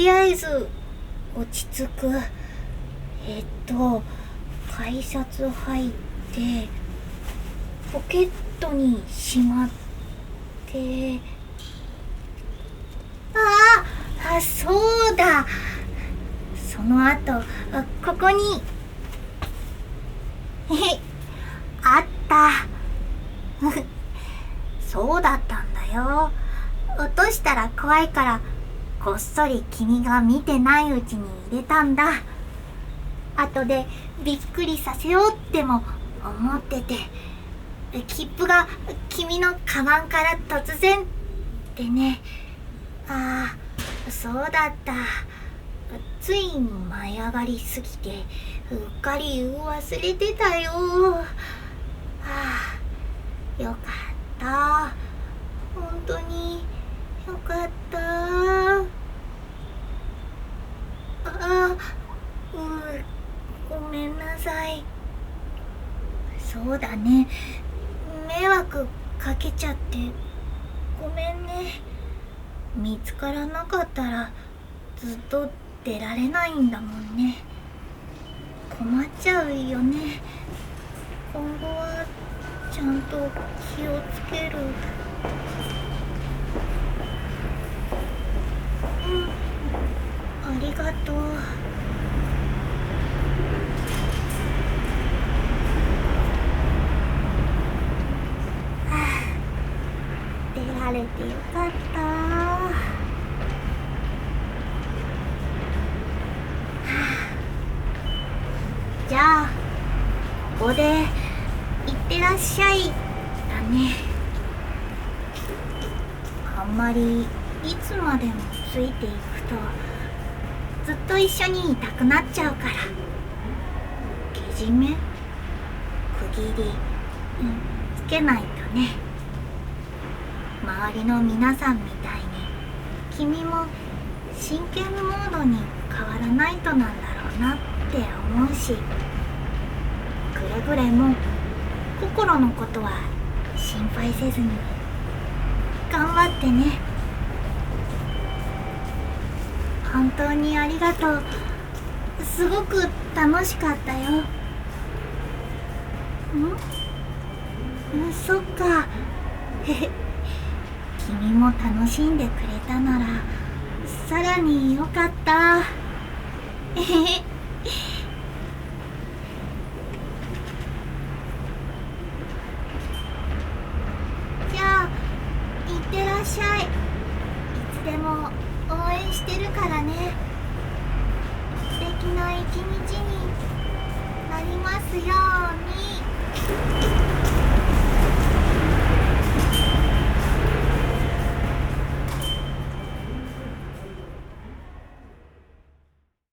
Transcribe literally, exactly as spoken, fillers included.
りあえず落ち着く。えっと改札入ってポケットにしまって、ああ、そうだ。その後ここにえあった。そうだったんだよ。落としたら怖いからこっそり君が見てないうちに入れたんだ。後でびっくりさせようっても思ってて、切符が君のカバンから突然ってね。ああ、そうだった。つい舞い上がりすぎてうっかり忘れてたよ。はあ、よかった。本当によかった。ああ、うん、ごめんなさい。そうだね、迷惑かけちゃってごめんね。見つからなかったらずっと出られないんだもんね。困っちゃうよね。今後はちゃんと気をつける。うん、ありがとう。はあ、出られてよかった。はあ、じゃあここでいってらっしゃいだね。あんまりいつまでもついていくとずっと一緒にいたくなっちゃうから、けじめ区切り、うん、つけないとね。周りの皆さんみたいに君も真剣モードに変わらないとなんだろうなって思うし、くれぐれも心のことは心配せずに頑張ってね。本当にありがとう。すごく楽しかったよ。ん？うん、そっか。君も楽しんでくれたならさらによかった。じゃあいってらっしゃい。いつでも応援してるからね。素敵な一日